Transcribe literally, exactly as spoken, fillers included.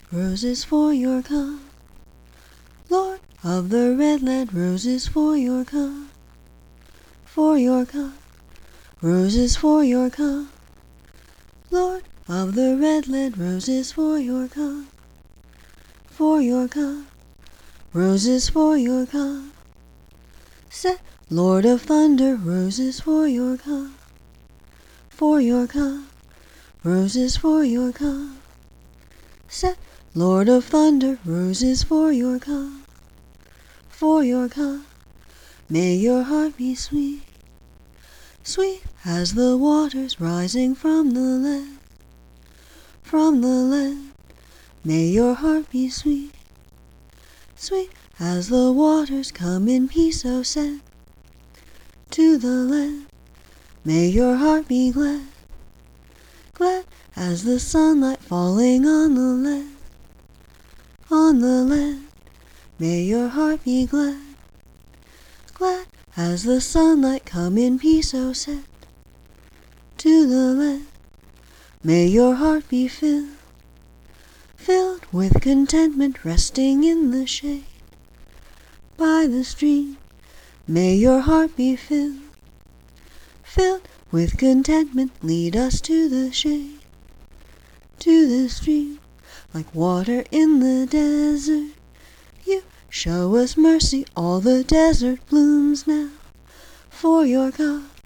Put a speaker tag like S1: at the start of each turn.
S1: roses for your come. Lord of the red land, roses for your come. For your come, roses for your come. Lord of the red land, roses for your come. For your come, roses for your come. Set, Lord of thunder, roses for your come. For your come, roses for your come. Set, Lord of thunder, roses for your come. For your come, may your heart be sweet, sweet as the waters rising from the land. From the land, may your heart be sweet, sweet as the waters come in peace, O send to the land. May your heart be glad, glad as the sunlight falling on the land. On the land, may your heart be glad, glad as the sunlight come in peace, O send to the land. May your heart be filled, filled with contentment, resting in the shade by the stream. May your heart be filled, filled with contentment, lead us to the shade, to the stream. Like water in the desert, you show us mercy, all the desert blooms now. For your God,